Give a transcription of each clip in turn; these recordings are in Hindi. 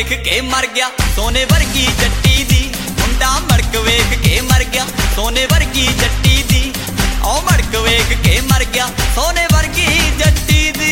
वेख के मर गया सोने वर्गी जट्टी दी। मुंडा मड़क वेख के मर गया सोने वर्गी जट्टी दी। ओ मड़क वेख के मर गया सोने वर्गी जट्टी दी।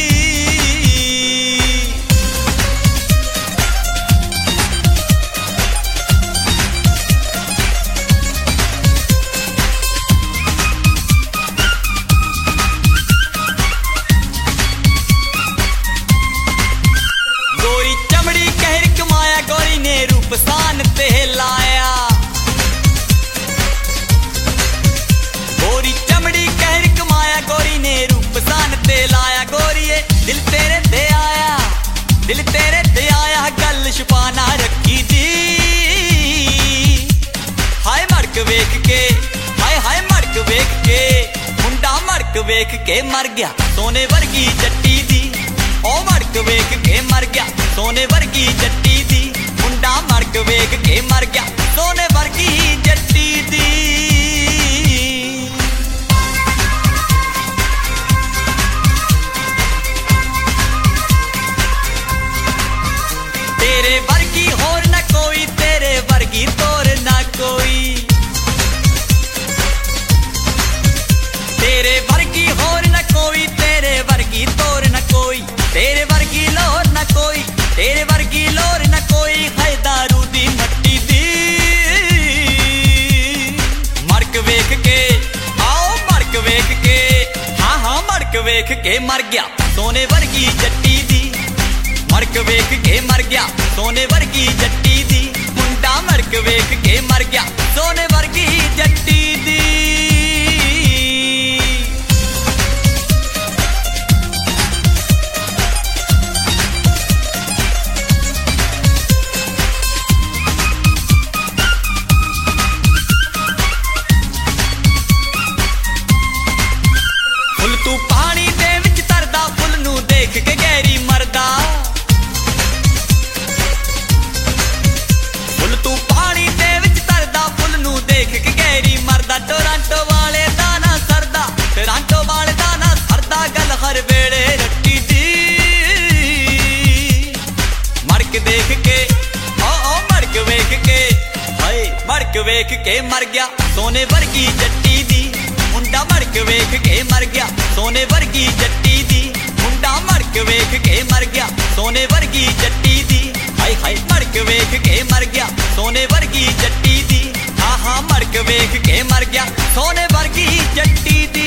सान ते लाया गोरी चमड़ी कहर कमाया गोरी ने रूप सान ते लाया। गोरीए दिल तेरे दे आया दिल तेरे दे आया गल छुपाना रखी दी। हाय मड़क वेख के हाय मड़क वेख के मुंडा मड़क वेख के मर गया सोने वर्गी जट्टी दी। ओ मड़क वेख के मर गया सोने वर्गी जट्टी दी। मुंडा मड़क वेख के मर गया सोने वर्गी जट्टी दी। तेरे वर्गी होर न कोई तेरे वर्गी तोर न कोई। तेरे वर्गी होर न कोई तेरे वर्गी तोर न कोई। तेरे वर्गी लोर न कोई तेरे वर्गी लोर न कोई। है दारू दी मट्टी दी। मड़क वेख के आओ मड़क वेख के हाँ मड़क वेख के मर गया सोने वर्गी जट्टी दी। मड़क वेख के मर गया सोने वर्गी जट्टी दी। मुंडा मड़क वेख के मर गया सोने वर्गी जट्टी दी। तू पानी दे विच तरदा फुल नू देख के गैरी मरदा। फुल तू पानी दे विच तरदा फुल नू देख के गैरी मरदा। टोरांटो वाले दा ना सरदा टोरांटो वाले दा ना सरदा गल हर वेले रट्टी दी। मड़क देख के ओ मड़क वेख के हाय मड़क वेख के मर गया सोने वर्गी जट्टी दी। मुंडा मड़क वेख के मर गया सोने वर्गी जट्टी दी। मुंडा मड़क वेख के मर गया सोने वर्गी जट्टी दी। हाय मड़क वेख के मर गया सोने वर्गी जट्टी दी। हाँ मड़क वेख के मर गया सोने वर्गी जट्टी दी।